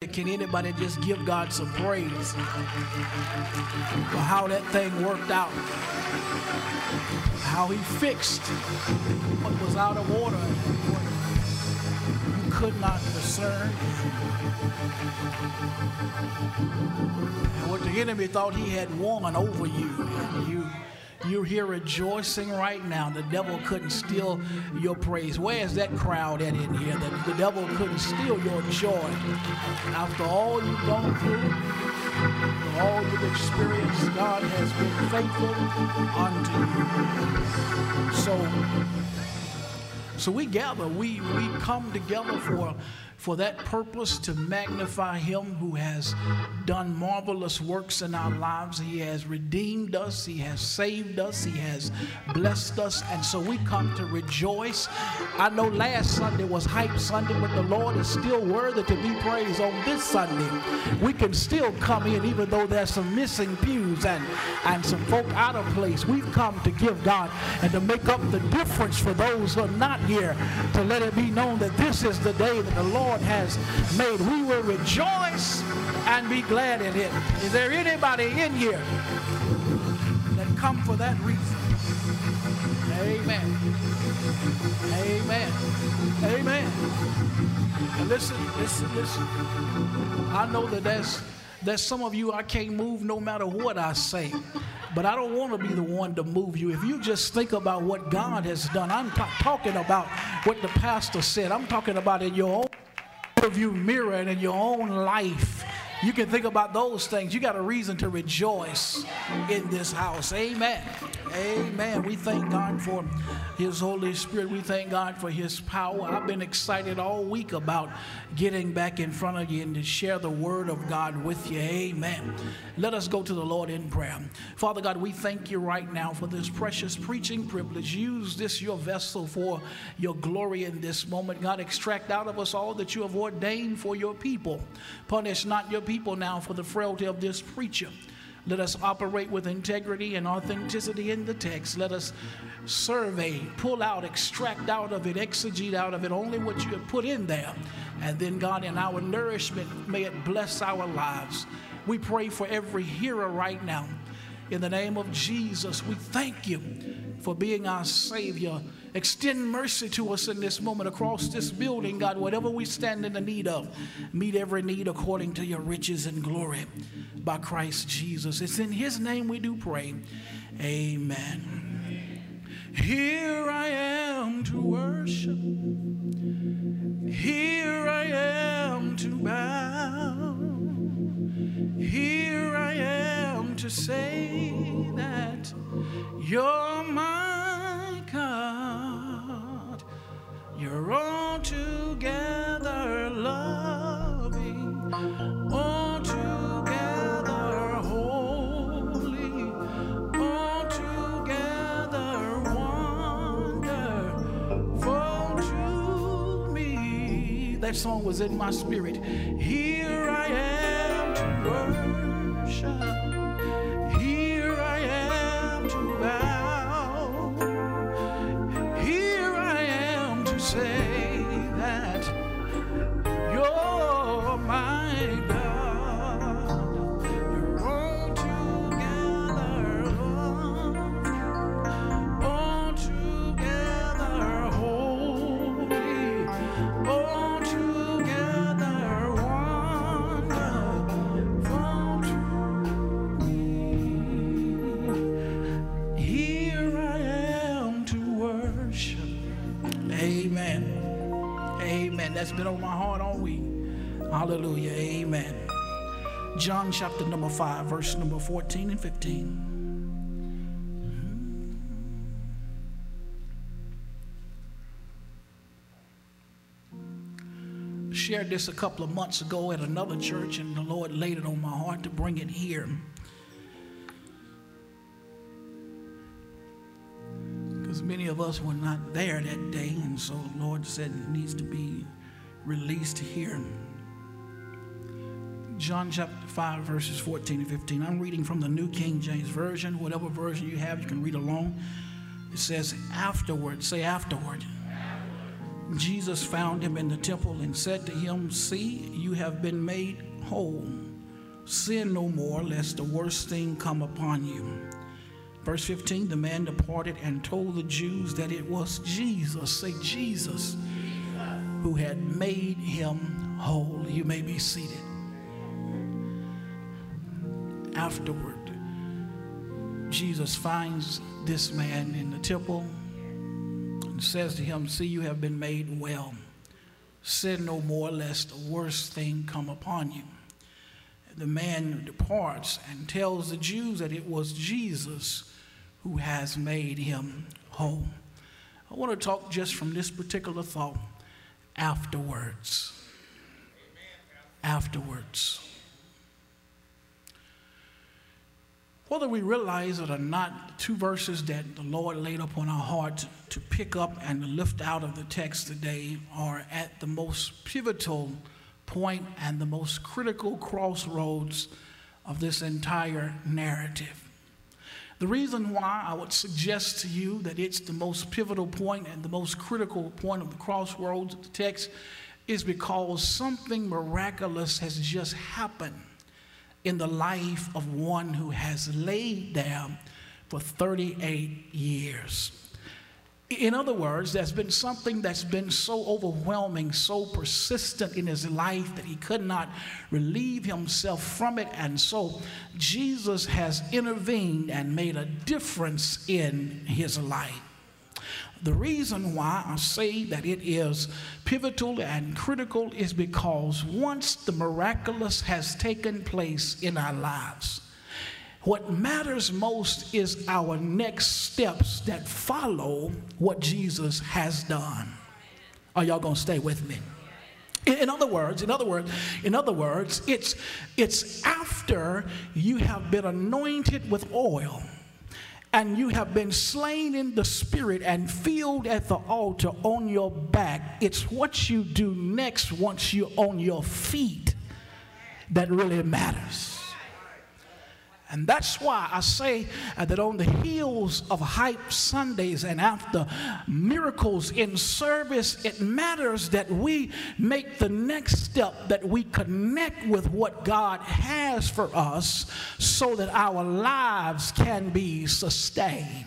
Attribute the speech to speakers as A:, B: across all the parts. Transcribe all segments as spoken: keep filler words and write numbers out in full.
A: Amen. Can anybody just give God some praise for how that thing worked out? How he fixed what was out of order and what you could not discern. And what the enemy thought he had won over you. And you You're here rejoicing right now. The devil couldn't steal your praise. Where is that crowd at in here? The, the devil couldn't steal your joy. After all you've gone through, after all you've experienced, God has been faithful unto you. So, so we gather, we, we come together for for that purpose, to magnify him who has done marvelous works in our lives. He has redeemed us. He has saved us. He has blessed us. And so we come to rejoice. I know last Sunday was Hype Sunday, but the Lord is still worthy to be praised on this Sunday. We can still come in even though there's some missing pews and, and some folk out of place. We've come to give God and to make up the difference for those who are not here, to let it be known that this is the day that the Lord has made. We will rejoice and be glad in it. Is there anybody in here that come for that reason? Amen. Amen. Amen. And listen, listen, listen. I know that there's there's some of you I can't move no matter what I say. But I don't want to be the one to move you. If you just think about what God has done, I'm t- talking about what the pastor said. I'm talking about in your own view mirror and in your own life. You can think about those things. You got a reason to rejoice in this house. Amen. Amen. We thank God for his Holy Spirit. We thank God for his power. I've been excited all week about getting back in front of you and to share the word of God with you. Amen. Let us go to the Lord in prayer. Father God, we thank you right now for this precious preaching privilege. Use this, your vessel, for your glory in this moment. God, extract out of us all that you have ordained for your people. Punish not your people now for the frailty of this preacher. Let us operate with integrity and authenticity in the text. Let us survey, pull out, extract out of it, exegete out of it only what you have put in there. And then, God, in our nourishment, may it bless our lives. We pray for every hearer right now. In the name of Jesus, we thank you for being our Savior. Extend mercy to us in this moment across this building, God. Whatever we stand in the need of, meet every need according to your riches and glory by Christ Jesus. It's in his name we do pray. Amen. Here I am to worship. Here I am to bow. Here I am to say that you're my God. You're altogether loving, altogether holy, altogether wonderful to me. That song was in my spirit. Here I am to worship. Here I am to bow. Here I am to say that you're my God. You're altogether loving, altogether holy, altogether wonderful to me. Here I am to worship. Amen. Amen. That's been on my heart all week. Hallelujah. Amen. John chapter number five, verse number fourteen and fifteen. Shared this a couple of months ago at another church, and the Lord laid it on my heart to bring it here. Because many of us were not there that day, and so the Lord said it needs to be released here. John chapter five, verses fourteen and fifteen. I'm reading from the New King James Version. Whatever version you have, you can read along. It says, afterward, say afterward. Jesus found him in the temple and said to him, "See, you have been made whole. Sin no more, lest the worst thing come upon you." Verse fifteen, the man departed and told the Jews that it was Jesus, say Jesus, who had made him whole. You may be seated. Afterward, Jesus finds this man in the temple and says to him, "See, you have been made well. Sin no more, lest the worst thing come upon you." The man departs and tells the Jews that it was Jesus who has made him whole. I want to talk just from this particular thought, afterwards. Afterwards. Whether we realize it or not, the two verses that the Lord laid upon our heart to pick up and to lift out of the text today are at the most pivotal point and the most critical crossroads of this entire narrative. The reason why I would suggest to you that it's the most pivotal point and the most critical point of the crossroads of the text is because something miraculous has just happened in the life of one who has laid down for thirty-eight years. In other words, there's been something that's been so overwhelming, so persistent in his life that he could not relieve himself from it. And so Jesus has intervened and made a difference in his life. The reason why I say that it is pivotal and critical is because once the miraculous has taken place in our lives, what matters most is our next steps that follow what Jesus has done. Are y'all gonna stay with me? In other words, in other words, in other words, it's it's after you have been anointed with oil and you have been slain in the spirit and filled at the altar on your back. It's what you do next once you're on your feet that really matters. And that's why I say uh, that on the heels of Hype Sundays and after miracles in service, it matters that we make the next step, that we connect with what God has for us so that our lives can be sustained.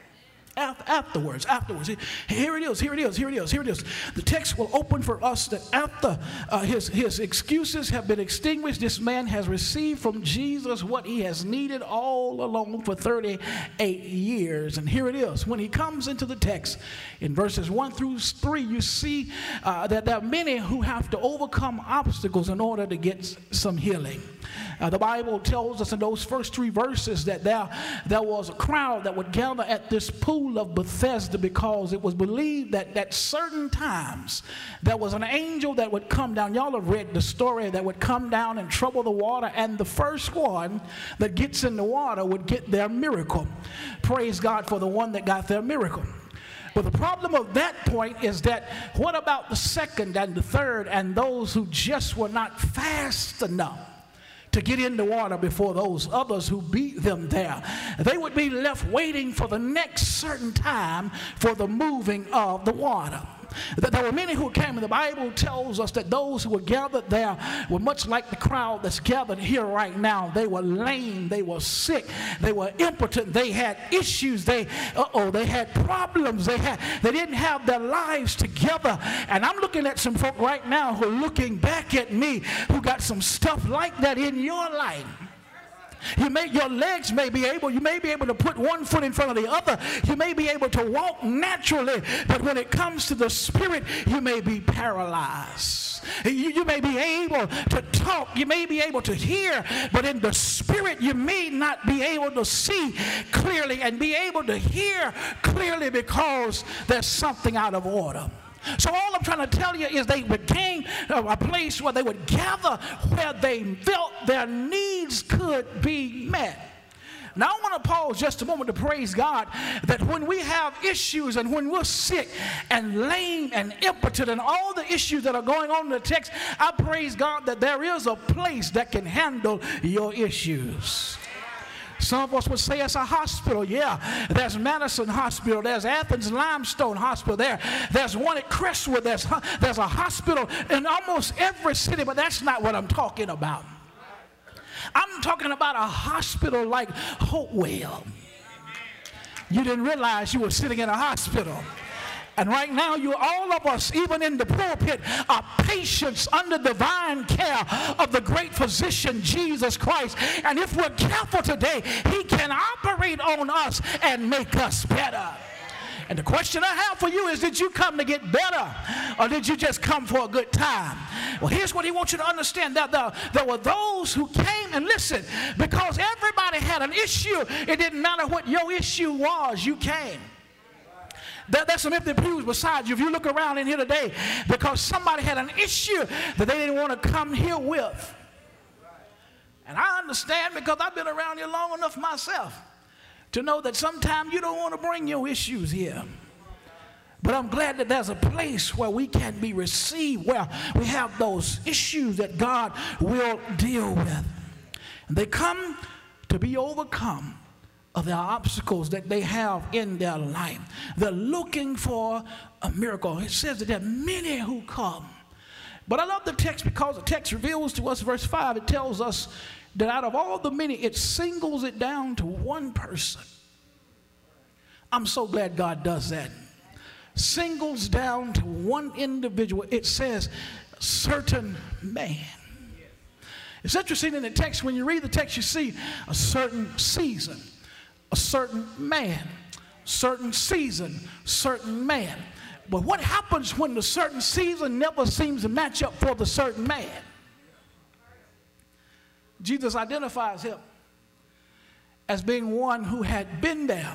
A: Afterwards, afterwards, here it is, here it is, here it is, here it is. The text will open for us that after uh, his, his excuses have been extinguished, this man has received from Jesus what he has needed all along for thirty-eight years. And here it is. When he comes into the text, in verses one through three, you see uh, that there are many who have to overcome obstacles in order to get some healing. Uh, the Bible tells us in those first three verses that there, there was a crowd that would gather at this pool of Bethesda because it was believed that at certain times there was an angel that would come down. Y'all have read the story, that would come down and trouble the water, and the first one that gets in the water would get their miracle. Praise God for the one that got their miracle. But the problem of that point is that what about the second and the third and those who just were not fast enough to get in the water before those others who beat them there? They would be left waiting for the next certain time for the moving of the water. There were many who came, and the Bible tells us that those who were gathered there were much like the crowd that's gathered here right now. They were lame, they were sick, they were impotent, they had issues, they uh-oh, they had problems, they had they didn't have their lives together. And I'm looking at some folk right now who are looking back at me who got some stuff like that in your life. You may, your legs may be able, you may be able to put one foot in front of the other. You may be able to walk naturally, but when it comes to the spirit, you may be paralyzed. You, you may be able to talk, you may be able to hear, but in the spirit, you may not be able to see clearly and be able to hear clearly because there's something out of order. So all I'm trying to tell you is they became a place where they would gather, where they felt their needs could be met. Now I want to pause just a moment to praise God that when we have issues and when we're sick and lame and impotent and all the issues that are going on in the text, I praise God that there is a place that can handle your issues. Some of us would say it's a hospital. Yeah, there's Madison Hospital. There's Athens Limestone Hospital. There, there's one at Crestwood. There's, there's a hospital in almost every city, but that's not what I'm talking about. I'm talking about a hospital like Hopewell. You didn't realize you were sitting in a hospital. And right now, you, all of us, even in the pulpit, are patients under divine care of the great physician, Jesus Christ. And if we're careful today, he can operate on us and make us better. And the question I have for you is, did you come to get better, or did you just come for a good time? Well, here's what he wants you to understand. That there, there were those who came, and listen, because everybody had an issue, it didn't matter what your issue was, you came. There, there's some empty pews beside you if you look around in here today, because somebody had an issue that they didn't want to come here with. And I understand, because I've been around here long enough myself to know that sometimes you don't want to bring your issues here. But I'm glad that there's a place where we can be received, where we have those issues that God will deal with. And they come to be overcome of the obstacles that they have in their life. They're looking for a miracle. It says that there are many who come. But I love the text, because the text reveals to us, verse five, it tells us that out of all the many, it singles it down to one person. I'm so glad God does that. Singles down to one individual. It says, certain man. It's interesting in the text, when you read the text, you see a certain season, a certain man, certain season, certain man. But what happens when the certain season never seems to match up for the certain man? Jesus identifies him as being one who had been there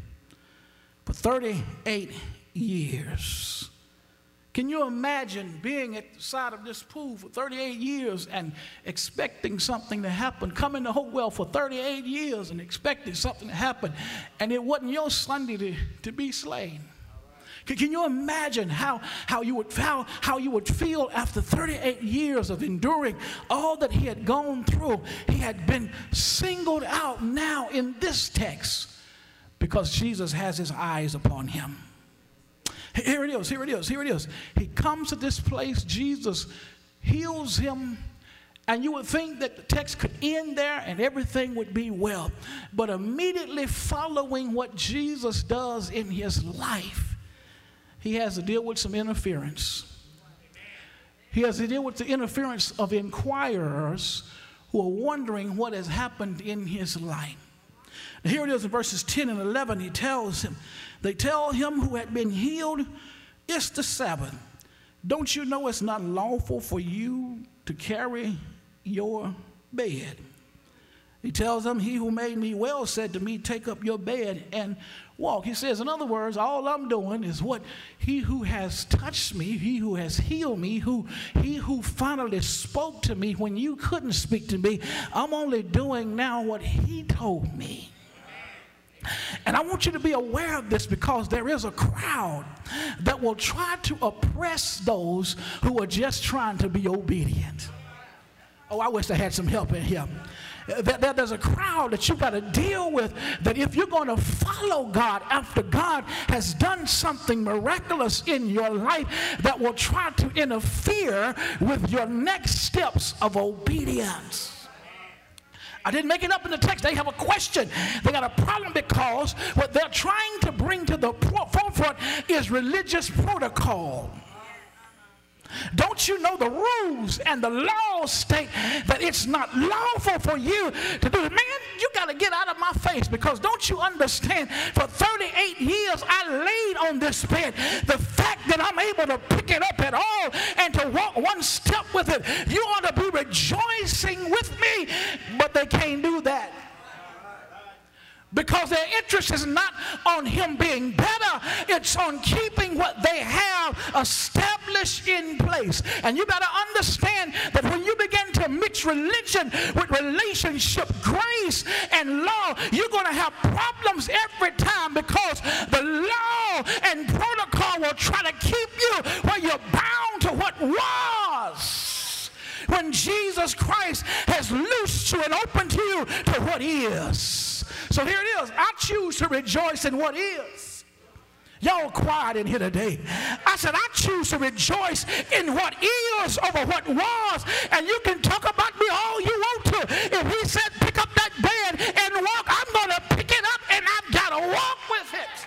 A: for thirty-eight years. Can you imagine being at the side of this pool for thirty-eight years and expecting something to happen? Coming to Hopewell for thirty-eight years and expecting something to happen, and it wasn't your Sunday to, to be slain. Can, can you imagine how, how, you would, how, how you would feel after thirty-eight years of enduring all that he had gone through? He had been singled out now in this text because Jesus has his eyes upon him. Here it is, here it is, here it is. He comes to this place, Jesus heals him, and you would think that the text could end there and everything would be well. But immediately following what Jesus does in his life, he has to deal with some interference. He has to deal with the interference of inquirers who are wondering what has happened in his life. Now here it is in verses ten and eleven, he tells him, they tell him who had been healed, it's the Sabbath. Don't you know it's not lawful for you to carry your bed? He tells them, he who made me well said to me, take up your bed and walk. He says, in other words, all I'm doing is what he who has touched me, he who has healed me, who he who finally spoke to me when you couldn't speak to me, I'm only doing now what he told me. And I want you to be aware of this, because there is a crowd that will try to oppress those who are just trying to be obedient. Oh, I wish I had some help in here. There's a crowd that you've got to deal with, that if you're going to follow God after God has done something miraculous in your life, that will try to interfere with your next steps of obedience. I didn't make it up in the text. They have a question. They got a problem because what they're trying to bring to the forefront is religious protocol. Don't you know the rules and the laws state that it's not lawful for you to do it? Man, you got to get out of my face, because don't you understand, for thirty-eight years I laid on this bed. The fact that I'm able to pick it up at all and to walk one step with it, you ought to be rejoicing with me, but they can't do that. Because their interest is not on him being better, it's on keeping what they have established in place. And you got to understand that when you begin to mix religion with relationship, grace and law, you're going to have problems every time, because the law and protocol will try to keep you where you're bound to what was, when Jesus Christ has loosed you and opened you to what is. So here it is. I choose to rejoice in what is. Y'all quiet in here today. I said, I choose to rejoice in what is over what was. And you can talk about me all you want to. If he said pick up that bed and walk, I'm going to pick it up and I've got to walk with it.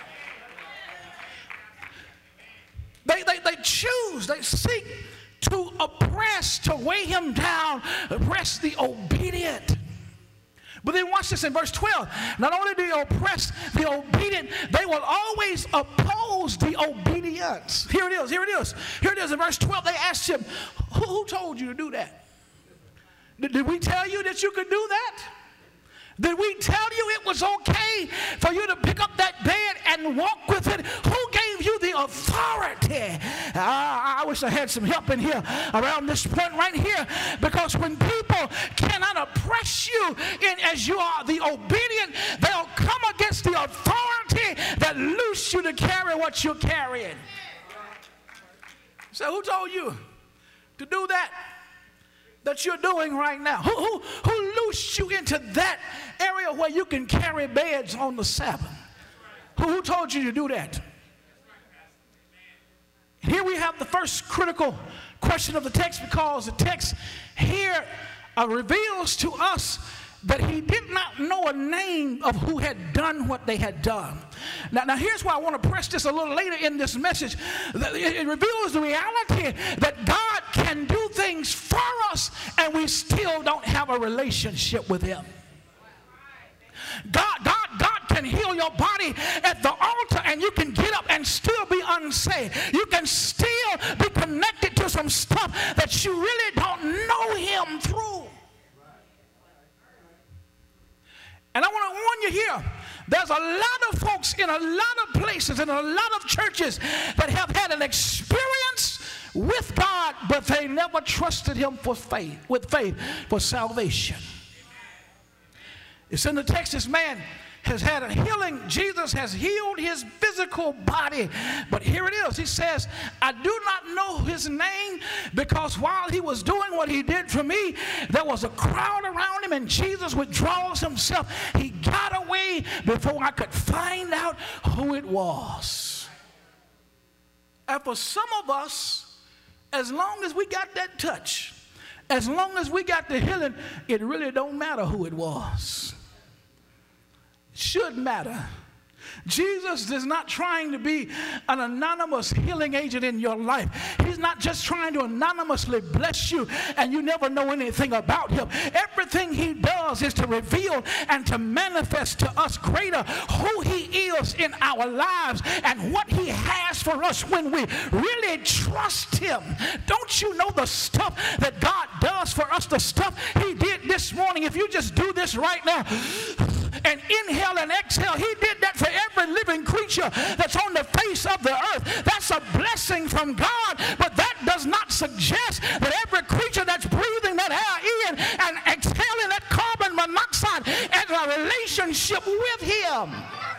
A: They, they, they choose, they seek to oppress, to weigh him down, oppress the obedient. But then watch this in verse twelve. Not only do they oppress the obedient, they will always oppose the obedience. Here it is, here it is. Here it is in verse twelve. They asked him, who, who told you to do that? Did, did we tell you that you could do that? Did we tell you it was okay for you to pick up that bed and walk with it? Who gave you the authority? Uh, I wish I had some help in here around this point right here, because when people cannot oppress you in as you are the obedient, they'll come against the authority that loose you to carry what you're carrying. So who told you to do that? That you're doing right now? Who, who, who loosed you into that area where you can carry beds on the Sabbath? Who, who told you to do that? And here we have the first critical question of the text, because the text here uh, reveals to us that he did not know a name of who had done what they had done. Now, now here's why I want to press this a little later in this message. It reveals the reality that God can do things for us and we still don't have a relationship with him. God, God, God can heal your body at the altar and you can get up and still be unsaved. You can still be connected to some stuff that you really don't know him through. And I want to warn you here, there's a lot of folks in a lot of places, in a lot of churches that have had an experience with God, but they never trusted him for faith, with faith for salvation. It's in the text, this man has had a healing. Jesus has healed his physical body. But here it is. He says, I do not know his name, because while he was doing what he did for me, there was a crowd around him, and Jesus withdraws himself. He got away before I could find out who it was. And for some of us, as long as we got that touch, as long as we got the healing, it really don't matter who it was. Should matter. Jesus is not trying to be an anonymous healing agent in your life. He's not just trying to anonymously bless you and you never know anything about him. Everything he does is to reveal and to manifest to us greater who he is in our lives and what he has for us when we really trust him. Don't you know the stuff that God does for us, the stuff he did this morning? If you just do this right now and inhale and exhale, he did that for every living creature that's on the face of the earth. That's a blessing from God, but that does not suggest that every creature that's breathing that air in and exhaling that carbon monoxide has a relationship with him.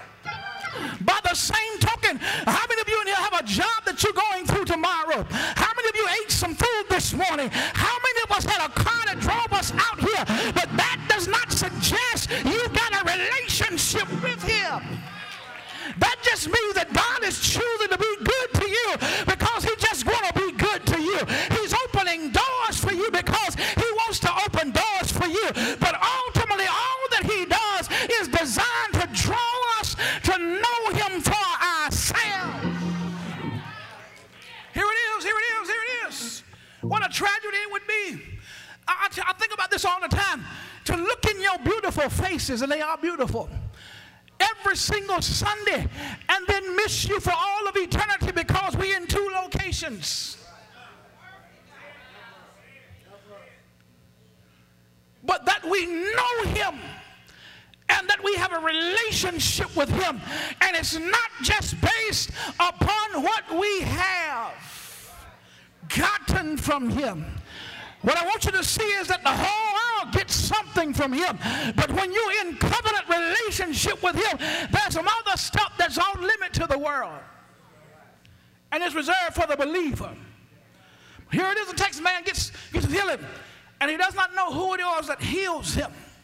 A: By the same token, how many of you in here have a job that you're going through tomorrow? How many of you ate some food this morning? How many of us had a car that drove us out here? But that does not suggest you got a relationship with him. That just means that God is choosing to be good to you because he just want to be good to you. He's opening doors for you because he wants to open doors for you. But ultimately, all that he does is designed to draw us to know him for ourselves. Here it is, here it is, here it is. What a tragedy it would be. I, I, I think about this all the time. To look in your beautiful faces, and they are beautiful, every single Sunday, and then miss you for all of eternity because we're in two locations. But that we know him and that we have a relationship with him, and it's not just based upon what we have gotten from him. What I want you to see is that the whole world gets something from him. But when you're in covenant relationship with him, there's some other stuff that's on limit to the world. And it's reserved for the believer. Here it is, the text man gets, gets healing. And he does not know who it is that heals him.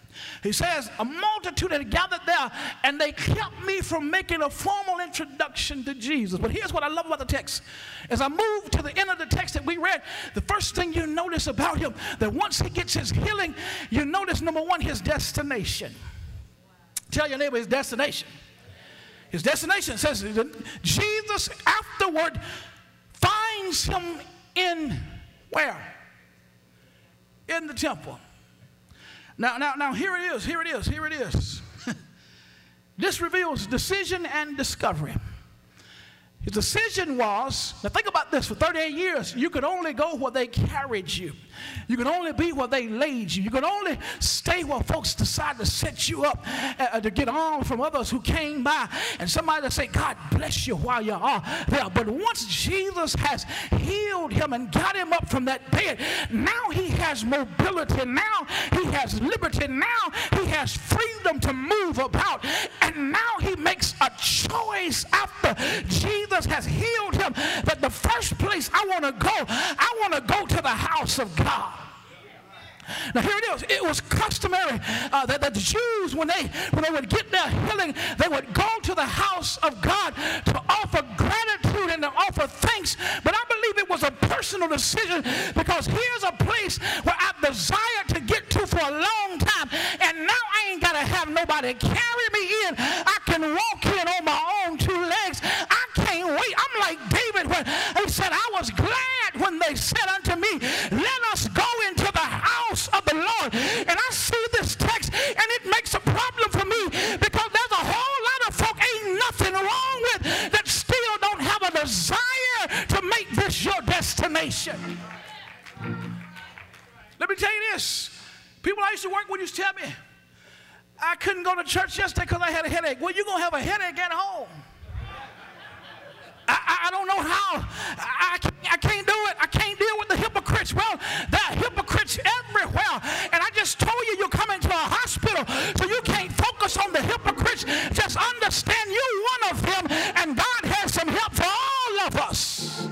A: He says, a multitude had gathered there, and they kept me from making a formal introduction to Jesus. But here's what I love about the text. As I move to the end of the text that we read, the first thing you notice about him, that once he gets his healing, you notice, number one, his destination. Tell your neighbor his destination. His destination says Jesus afterward finds him in where? In the temple. Now, now, now, here it is, here it is, here it is. This reveals decision and discovery. His decision was, now think about this, for thirty-eight years, you could only go where they carried you. You could only be where they laid you. You could only stay where folks decide to set you up uh, to get on from others who came by. And somebody to say, God bless you while you are there. But once Jesus has healed him and got him up from that bed, now he has mobility. Now he has liberty. Now he has freedom to move about. And now he makes a choice after Jesus has healed him that the first place I want to go, I want to go to the house of God. Now here it is. It was customary uh, that, that the Jews, when they when they would get their healing, they would go to the house of God to offer gratitude and to offer thanks. But I believe it was a personal decision, because here's a place where I've desired to get to for a long time, and now I ain't got to have nobody carry me in. I can walk in on my own two legs. I can't wait. I'm like David when he said, I was glad when they said unto me, let us go into the house of the Lord. And I see this text, and it makes a problem for me, because there's a whole lot of folk ain't nothing wrong with that still don't have a desire to make this your destination. Let me tell you this. People I used to work with used to tell me, I couldn't go to church yesterday because I had a headache. Well, you're going to have a headache at home. I, I don't know how. I, I can't do it. I can't deal with the hypocrites. Well, there are hypocrites everywhere. And I just told you you're coming to a hospital, so you can't focus on the hypocrites. Just understand you're one of them, and God has some help for all of us.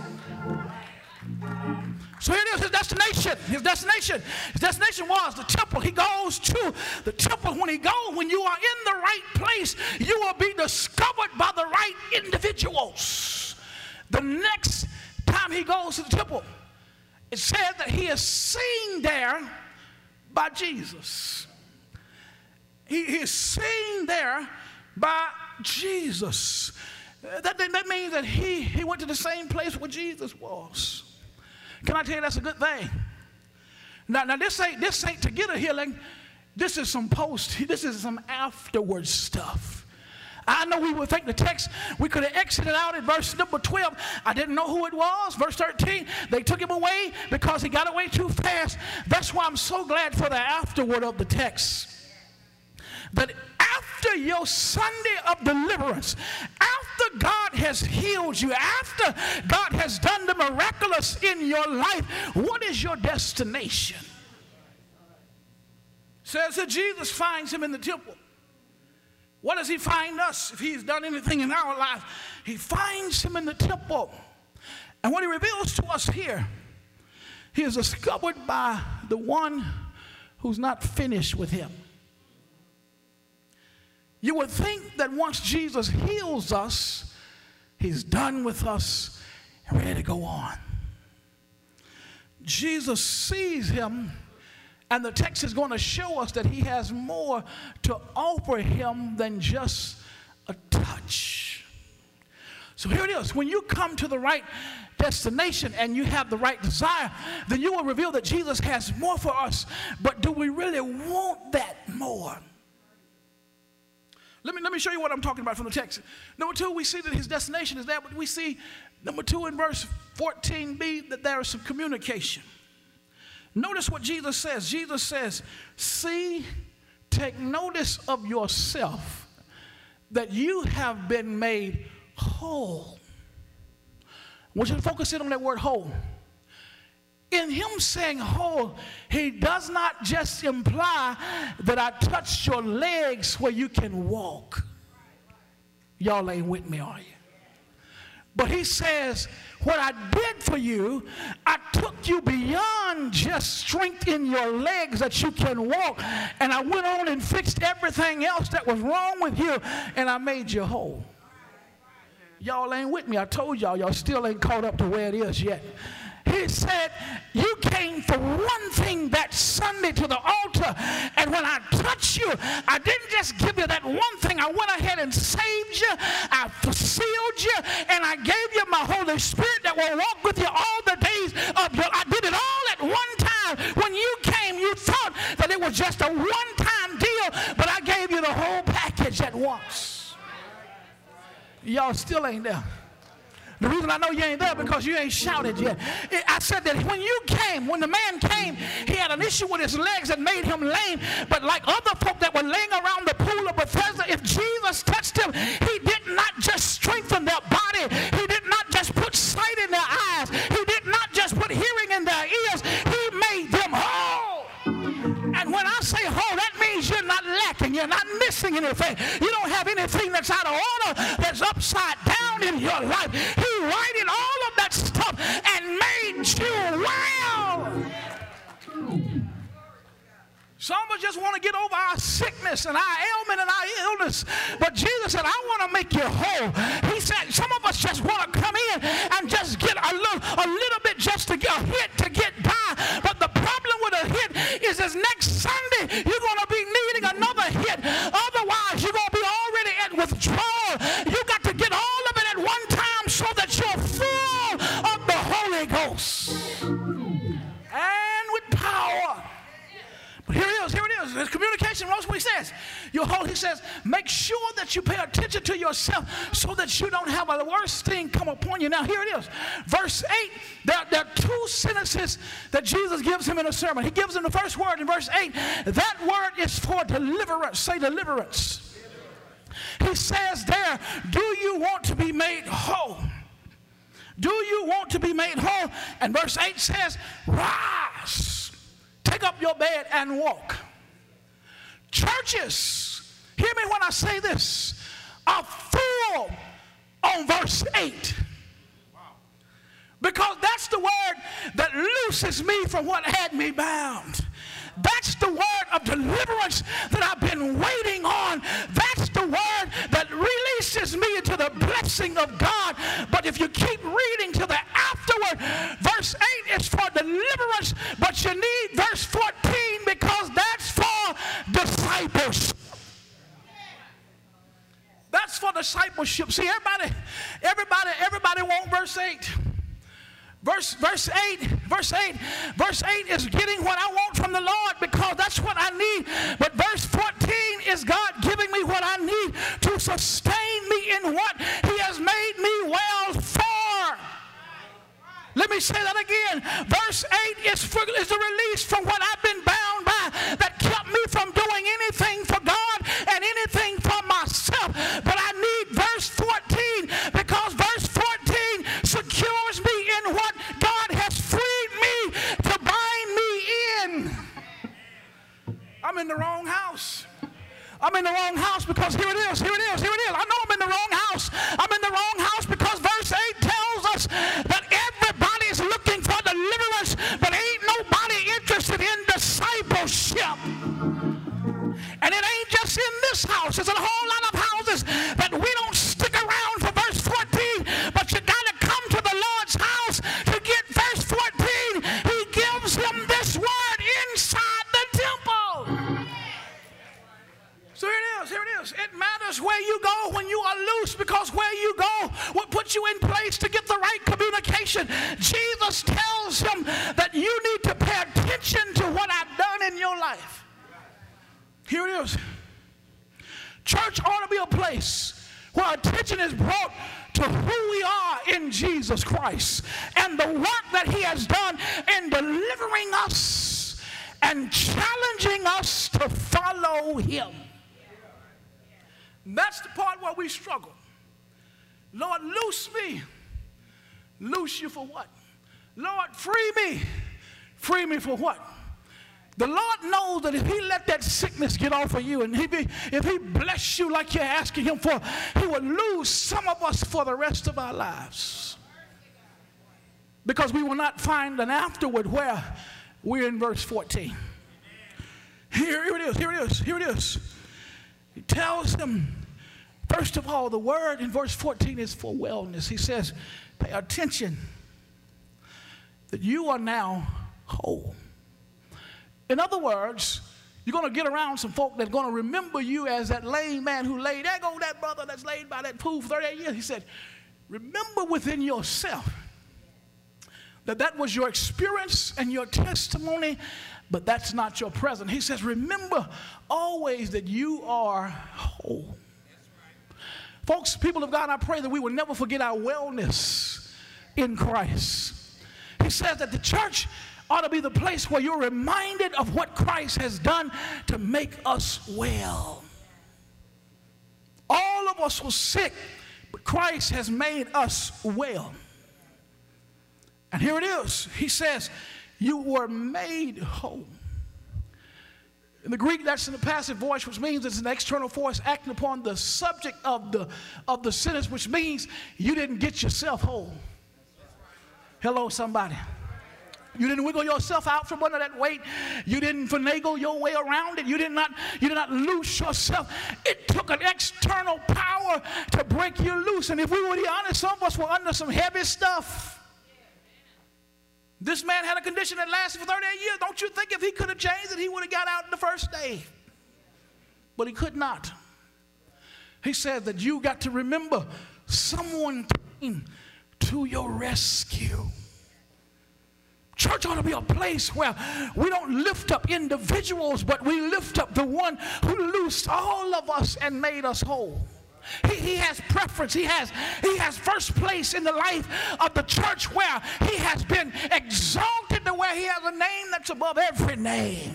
A: So here it is, his destination. His destination. His destination was the temple. He goes to the temple. When he goes, when you are in the right place, you will be discovered by the right individuals. The next time he goes to the temple, it said that he is seen there by Jesus. He, he is seen there by Jesus. That, that means that he, he went to the same place where Jesus was. Can I tell you that's a good thing? Now, now this ain't this ain't to get a healing. This is some post. This is some afterwards stuff. I know we would think the text, we could have exited out at verse number twelve. I didn't know who it was. Verse thirteen, they took him away because he got away too fast. That's why I'm so glad for the afterword of the text. That after your Sunday of deliverance, after God has healed you, after God has done the miraculous in your life, what is your destination? Says that Jesus finds him in the temple. What does he find us if he's done anything in our life? He finds him in the temple. And what he reveals to us here, he is discovered by the one who's not finished with him. You would think that once Jesus heals us, he's done with us and ready to go on. Jesus sees him, and the text is going to show us that he has more to offer him than just a touch. So here it is. When you come to the right destination and you have the right desire, then you will reveal that Jesus has more for us. But do we really want that more? Let me, let me show you what I'm talking about from the text. Number two, we see that his destination is there, but we see, number two, in verse fourteen b, that there is some communication. Notice what Jesus says. Jesus says, see, take notice of yourself, that you have been made whole. I want you to focus in on that word whole. In him saying whole, he does not just imply that I touched your legs where you can walk. Y'all ain't with me, are you? But he says, what I did for you, I took you beyond just strength in your legs that you can walk, and I went on and fixed everything else that was wrong with you, and I made you whole. Y'all ain't with me. I told y'all, y'all still ain't caught up to where it is yet. He said, you came for one thing that Sunday to the altar, and when I touched you, I didn't just give you that one thing. I went ahead and saved you, I sealed you, and I gave you my Holy Spirit that will walk with you all the days of your life. I did it all at one time. When you came, you thought that it was just a one-time deal, but I gave you the whole package at once. Y'all still ain't there. The reason I know you ain't there because you ain't shouted yet. I said that when you came, when the man came, he had an issue with his legs that made him lame. But like other folk that were laying around the pool of Bethesda, if Jesus touched him, he did not just strengthen their body. He did not just put sight in their eyes. He did not just put hearing in their ears. He made them whole. And when I say whole, that means you're not lacking. You're not missing anything. You don't have anything that's out of order, that's upside down in your life. He righted all of that stuff and made you well. Some of us just want to get over our sickness and our ailment and our illness. But Jesus said, I want to make you whole. He said, some of us just want to come in and just get a little, a little bit just to get a hit to get by. But the problem with a hit is this next Sunday, you're going to be needing another hit. Otherwise, you're going to be already at withdrawal. You got to get all of it at one time so that you're full of the Holy Ghost. And with power. But here it is, here it is. There's communication. Notice what he says. Your whole, he says, make sure that you pay attention to yourself so that you don't have a worse thing come upon you. Now, here it is. Verse eight, there, there are two sentences that Jesus gives him in a sermon. He gives him the first word in verse eight. That word is for deliverance. Say deliverance. He says there, do you want to be made whole? Do you want to be made whole? And verse eight says, rise. Take up your bed and walk. Churches, hear me when I say this, are full on verse eight. Because that's the word that looses me from what had me bound. That's the word of deliverance that I've been waiting on. That's the word that releases me into the blessing of God. But if you keep reading to the afterward, verse eight is for deliverance, but you need verse fourteen because that's for discipleship. That's for discipleship. See, everybody, everybody, everybody want verse eight. Verse, verse eight, verse eight, verse eight is getting what I want from the Lord because that's what I need. But verse fourteen is God giving me what I need to sustain me in what he has made me well for. Let me say that again. Verse eight is, for, is a release from what I've been bound by that kept me from doing anything for God and anything for myself. But I need verse fourteen because verse fourteen secures me in what God has freed me to bind me in. I'm in the wrong house. I'm in the wrong house because here it is, here it is, here it is. I know I'm in the wrong house. I'm in the wrong house because verse eight tells us that everybody's looking for deliverance, but ain't nobody interested in discipleship. And it ain't just in this house. There's a whole lot of houses that we don't stick around for verse fourteen, but you got to come to the Lord's house to get verse fourteen. He gives him this word inside the temple. So here it is, here it is. It matters where you go when you are loose because where you go will put you in place to get the right communication. Jesus tells him that you need to pay attention to what I've done in your life. Here it is. Church ought to be a place where attention is brought to who we are in Jesus Christ and the work that he has done in delivering us and challenging us to follow him. That's the part where we struggle. Lord, loose me. Loose you for what? Lord, free me. Free me for what? The Lord knows that if he let that sickness get off of you and he be, if he bless you like you're asking him for, he will lose some of us for the rest of our lives. Because we will not find an afterward where we're in verse fourteen. Here, here it is, here it is, here it is. He tells them, first of all, the word in verse fourteen is for wellness. He says, pay attention that you are now whole. In other words, you're going to get around some folk that are going to remember you as that lame man who laid, there go that brother that's laid by that pool for thirty-eight years. He said, remember within yourself that that was your experience and your testimony, but that's not your present. He says, remember always that you are whole. Folks, people of God, I pray that we will never forget our wellness in Christ. He says that the church ought to be the place where you're reminded of what Christ has done to make us well. All of us were sick, but Christ has made us well. And here it is. He says, you were made whole. In the Greek, that's in the passive voice, which means it's an external force acting upon the subject of the, of the sentence, which means you didn't get yourself whole. Hello, somebody. You didn't wiggle yourself out from under that weight. You didn't finagle your way around it. You did not, you did not loose yourself. It took an external power to break you loose. And if we were to be honest, some of us were under some heavy stuff. This man had a condition that lasted for thirty-eight years. Don't you think if he could have changed it, he would have got out in the first day? But he could not. He said that you got to remember someone came to your rescue. Church ought to be a place where we don't lift up individuals, but we lift up the one who loosed all of us and made us whole. He, he has preference. He has, he has first place in the life of the church, where he has been exalted to where he has a name that's above every name.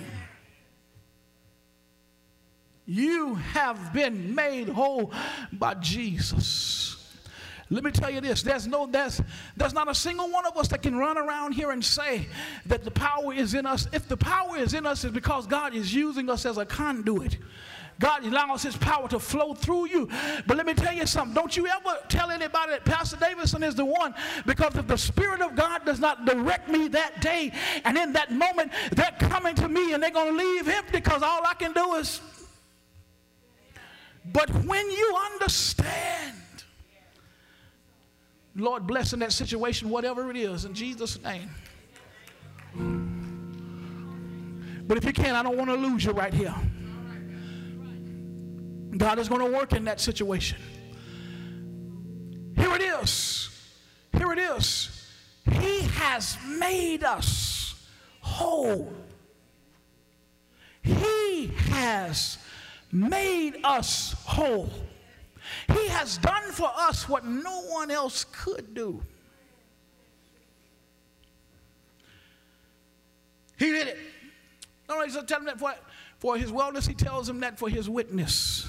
A: You have been made whole by Jesus. Let me tell you this, there's no, there's, there's not a single one of us that can run around here and say that the power is in us. If the power is in us, it's because God is using us as a conduit. God allows his power to flow through you. But let me tell you something. Don't you ever tell anybody that Pastor Davidson is the one, because if the Spirit of God does not direct me that day, and in that moment, they're coming to me and they're going to leave him because all I can do is. But when you understand, Lord, bless in that situation, whatever it is, in Jesus' name. But if you can, I don't want to lose you right here. God is going to work in that situation. Here it is. Here it is. He has made us whole. He has made us whole. He has done for us what no one else could do. He did it. Not only does he tell him that for, for his wellness, he tells him that for his witness.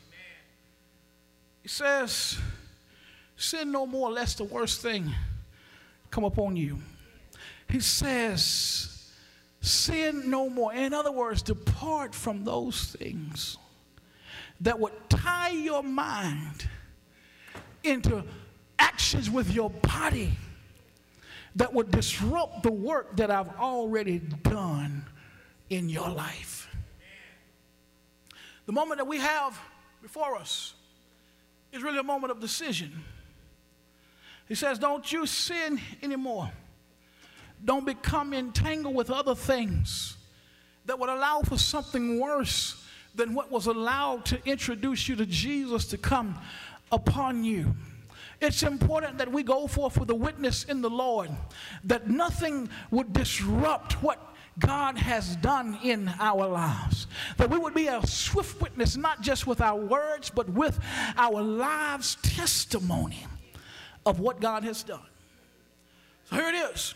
A: He says, sin no more lest the worst thing come upon you. He says, sin no more. In other words, depart from those things that would tie your mind into actions with your body that would disrupt the work that I've already done in your life. The moment that we have before us is really a moment of decision. He says, don't you sin anymore. Don't become entangled with other things that would allow for something worse than what was allowed to introduce you to Jesus to come upon you. It's important that we go forth with a witness in the Lord, that nothing would disrupt what God has done in our lives. That we would be a swift witness, not just with our words, but with our lives' testimony of what God has done. So here it is.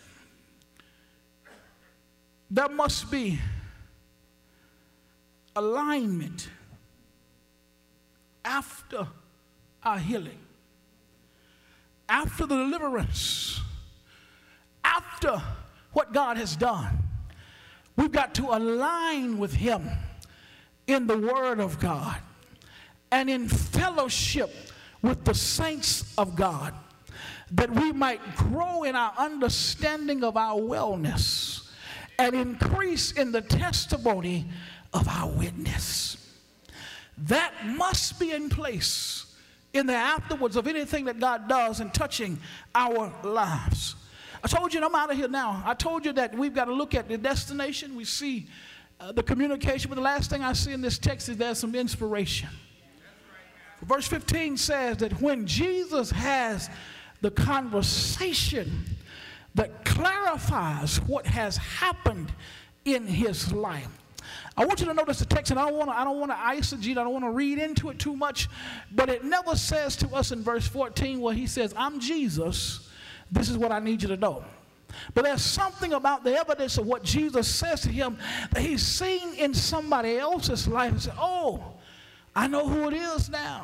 A: There must be alignment after our healing, after the deliverance, after what God has done. We've got to align with him in the Word of God and in fellowship with the saints of God. that we might grow in our understanding of our wellness and increase in the testimony of our witness. That must be in place in the afterwards of anything that God does in touching our lives. I told you, and I'm out of here now, I told you that we've got to look at the destination. We see uh, the communication, but the last thing I see in this text is there's some inspiration. Verse fifteen says that when Jesus has the conversation that clarifies what has happened in his life. I want you to notice the text, and I don't want to I don't want to eisegete, I don't want to read into it too much, but it never says to us in verse fourteen where he says, I'm Jesus, this is what I need you to know. But there's something about the evidence of what Jesus says to him that he's seen in somebody else's life and said, oh, I know who it is now.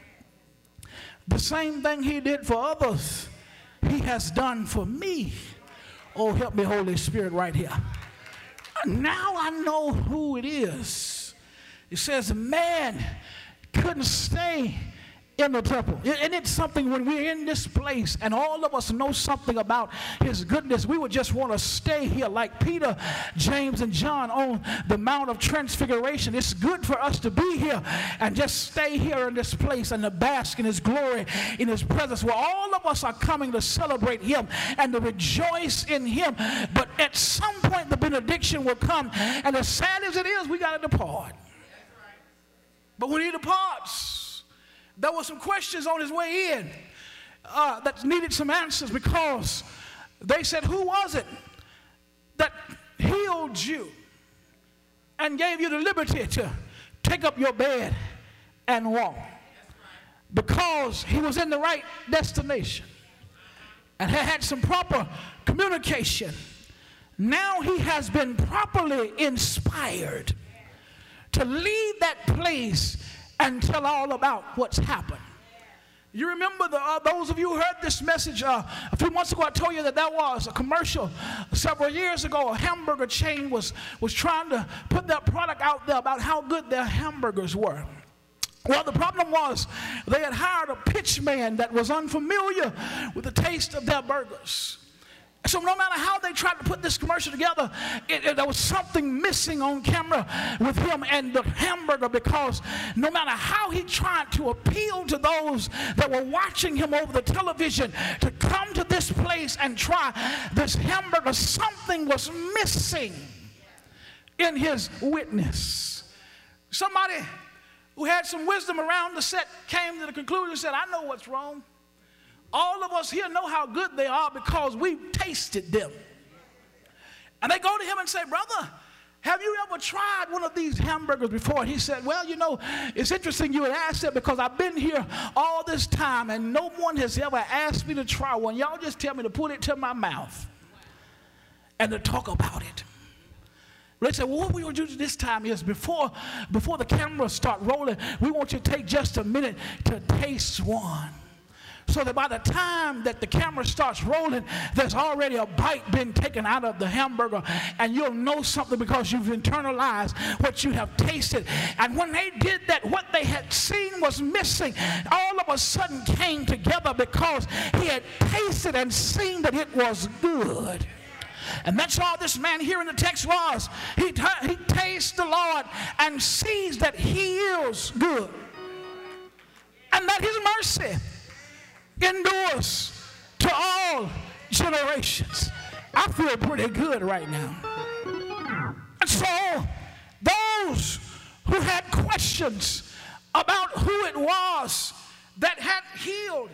A: The same thing he did for others, he has done for me. Oh, help me, Holy Spirit, right here. Now I know who it is. It says, man couldn't stay in the temple. And it's something when we're in this place and all of us know something about his goodness, we would just want to stay here like Peter, James, and John on the Mount of Transfiguration. It's good for us to be here and just stay here in this place and to bask in his glory, in his presence, where all of us are coming to celebrate him and to rejoice in him. But at some point the benediction will come, and as sad as it is, we got to depart. But when he departs, there were some questions on his way in uh, that needed some answers, because they said, who was it that healed you and gave you the liberty to take up your bed and walk? Because he was in the right destination and had had some proper communication. Now he has been properly inspired to leave that place and tell all about what's happened. You remember, the, uh, those of you who heard this message uh, a few months ago, I told you that there was a commercial several years ago. A hamburger chain was, was trying to put their product out there about how good their hamburgers were. Well, the problem was they had hired a pitch man that was unfamiliar with the taste of their burgers. So no matter how they tried to put this commercial together, it, it, there was something missing on camera with him and the hamburger, because no matter how he tried to appeal to those that were watching him over the television to come to this place and try this hamburger, something was missing in his witness. Somebody who had some wisdom around the set came to the conclusion and said, I know what's wrong. All of us here know how good they are because we've tasted them. And they go to him and say, brother, have you ever tried one of these hamburgers before? And he said, well, you know, it's interesting you would ask that, because I've been here all this time and no one has ever asked me to try one. Y'all just tell me to put it to my mouth and to talk about it. They said, well, what we want to do this time is before, before the cameras start rolling, we want you to take just a minute to taste one. So that by the time that the camera starts rolling, there's already a bite been taken out of the hamburger, and you'll know something because you've internalized what you have tasted. And when they did that, what they had seen was missing. All of a sudden came together because he had tasted and seen that it was good. And that's all this man here in the text was. He, t- he tastes the Lord and sees that he is good, and that his mercy endures to all generations. I feel pretty good right now. And so those who had questions about who it was that had healed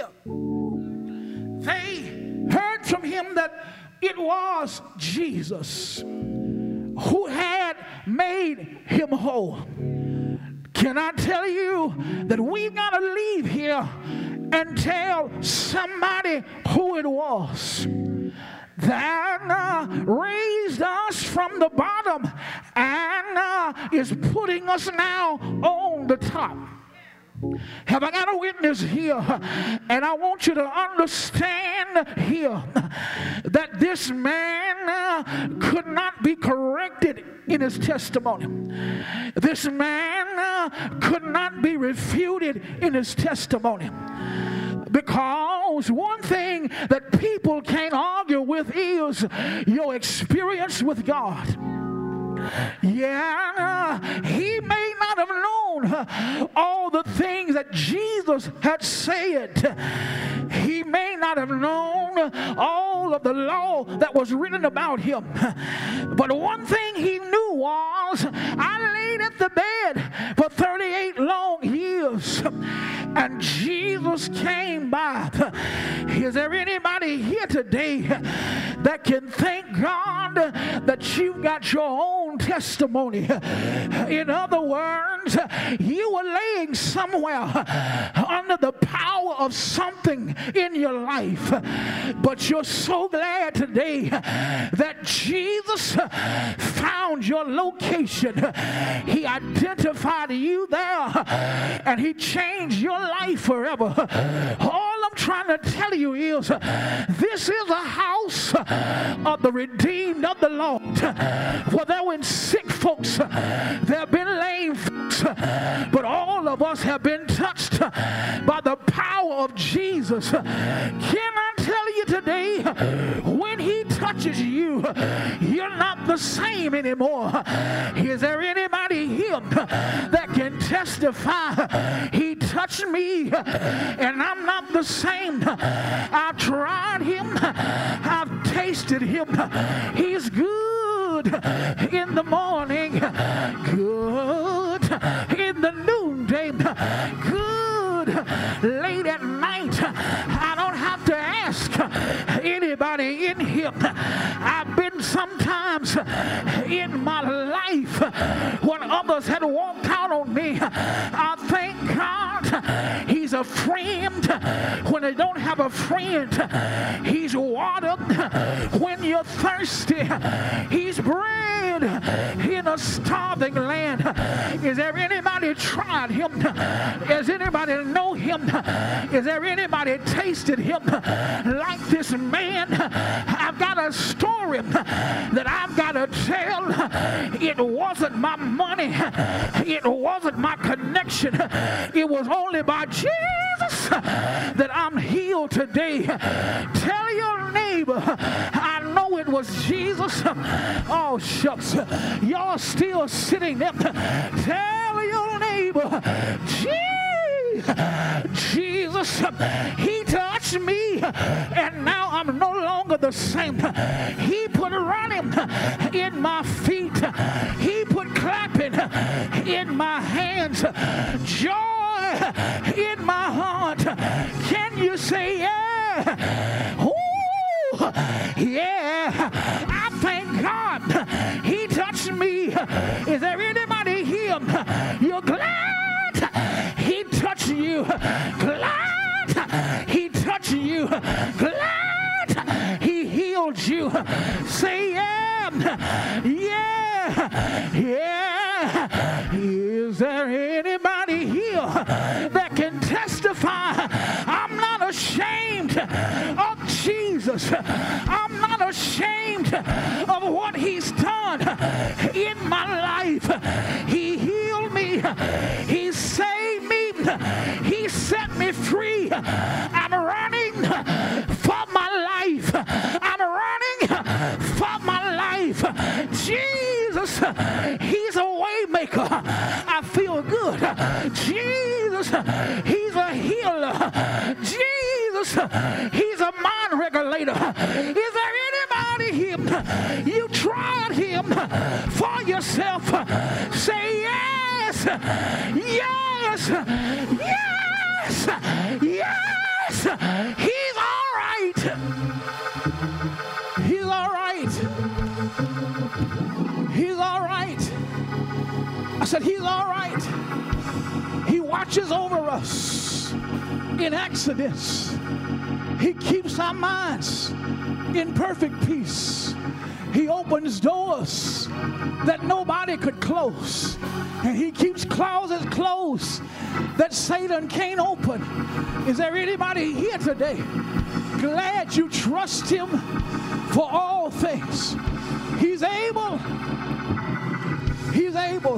A: him, they heard from him that it was Jesus who had made him whole. Can I tell you that we've got to leave here and tell somebody who it was that uh, raised us from the bottom and uh, is putting us now on the top. Have I got a witness here? And I want you to understand here that this man uh, could not be corrected in his testimony. This man uh, could not be refuted in his testimony, because knows one thing that people can't argue with is your experience with God. Yeah, he may not have known all the things that Jesus had said. He may not have known all of the law that was written about him. But one thing he knew was, I laid at the bed for thirty-eight long years, and Jesus came by. Is there anybody here today that can thank God that you've got your own testimony? In other words, you were laying somewhere under the power of something in your life, but you're so glad today that Jesus found your location. He identified you there, and he changed your life forever. All I'm trying to tell you is, this is a house of the redeemed of the Lord. For there were sick folks, there have been lame folks, but all of us have been touched by the power of Jesus. Can I tell you today, when he touches you, you're not the same anymore. Is there anybody here that can testify, he touched me and I'm not the same? I've tried him, I've tasted him. He's good in the morning, good in the noonday, good late at night. I don't have to ask anybody in here. I've been sometimes in my life when others had walked out on me. I thank God he's a friend when they don't have a friend. He's water when you're thirsty. He's bread in a starving land. Is there anybody tried him? Does anybody know him? Is there anybody tasted him like this man? I've got a story that I've got to tell. It wasn't my money. It wasn't my connection. It was only by Jesus that I'm healed today. Tell your neighbor, I know it was Jesus. Oh, shucks. Y'all still sitting there. Tell your neighbor, Jesus, he touched me, and now I'm no longer the same. He put running in my feet. He put clapping in my hands. Joy in my heart. Can you say yeah? Ooh, yeah. I thank God he touched me. Is there anybody here? You're glad he touched you. Glad he touched you. Glad he healed you. Say yeah. Yeah. Yeah. Is there anybody here that can testify? I'm not ashamed of Jesus. I'm not ashamed of what he's done in my life. He healed me. He saved me. He set me free. I'm running for my life. I'm running for my life. Jesus, he's a way maker. I feel good. Jesus, he's a healer. Jesus, he's a mind regulator. Is there anybody here? You tried him for yourself. Say yes. Yes. Yes. Yes. He's all right. He's all right. He's all right. I said, he's all right. He watches over us in accidents. He keeps our minds in perfect peace. He opens doors that nobody could close. And he keeps closets closed that Satan can't open. Is there anybody here today glad you trust him for all things? He's able. He's able.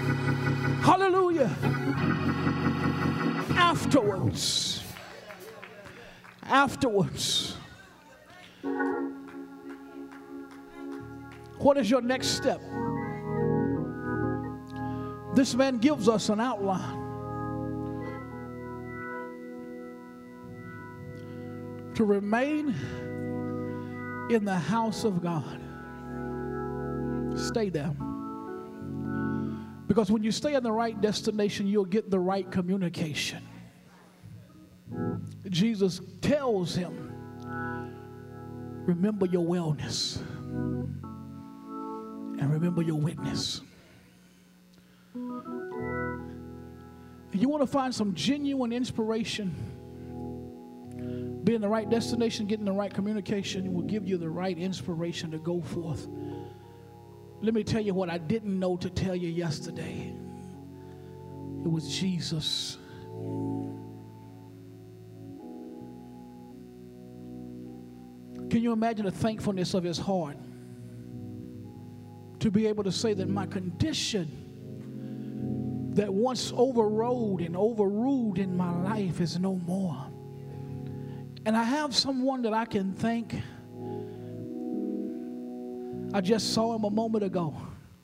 A: Hallelujah. Afterwards, afterwards, what is your next step? This man gives us an outline to remain in the house of God. Stay there. Because when you stay in the right destination, you'll get the right communication. Jesus tells him, remember your wellness and remember your witness. And you want to find some genuine inspiration. Be in the right destination, getting the right communication will give you the right inspiration to go forth. Let me tell you what I didn't know to tell you yesterday. It was Jesus. Can you imagine the thankfulness of his heart to be able to say that my condition that once overrode and overruled in my life is no more. And I have someone that I can thank. I just saw him a moment ago.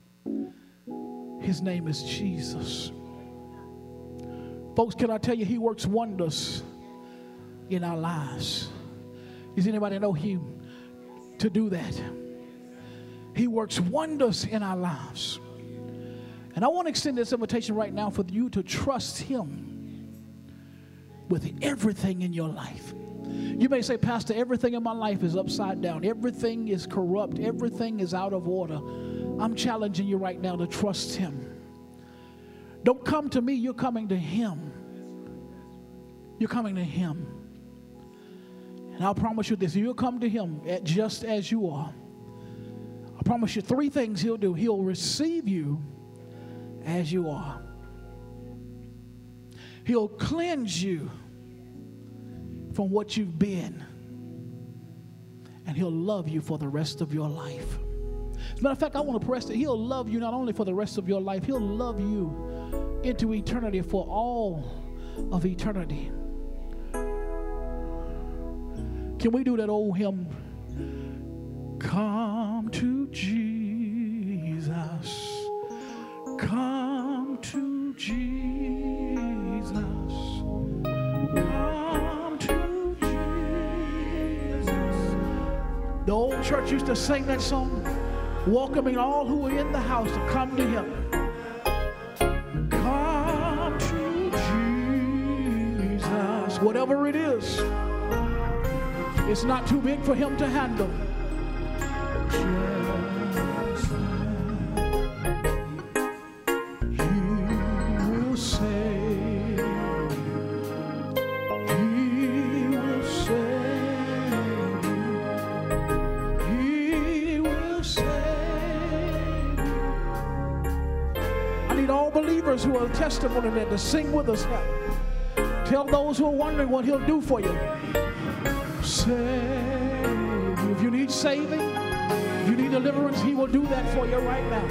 A: His name is Jesus. Folks, can I tell you, he works wonders in our lives. Does anybody know him to do that? He works wonders in our lives. And I want to extend this invitation right now for you to trust him with everything in your life. You may say, Pastor, everything in my life is upside down. Everything is corrupt. Everything is out of order. I'm challenging you right now to trust him. Don't come to me. You're coming to him. You're coming to him. And I'll promise you this. If you'll come to him at just as you are, I promise you three things he'll do. He'll receive you as you are. He'll cleanse you from what you've been. And he'll love you for the rest of your life. As a matter of fact, I want to press that he'll love you not only for the rest of your life, he'll love you into eternity for all of eternity. Can we do that old hymn? Come to Jesus. Come to Jesus. Come to Jesus. The old church used to sing that song, welcoming all who were in the house to come to him. Come to Jesus. Whatever it is, it's not too big for him to handle. Who are testimony that to sing with us now. Tell those who are wondering what he'll do for you. Save you. If you need saving, if you need deliverance, he will do that for you right now.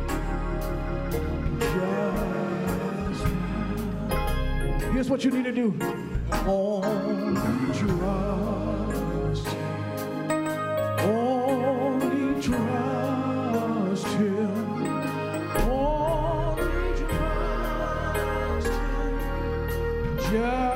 A: Just here's what you need to do. Only trust. Only trust him. Yeah.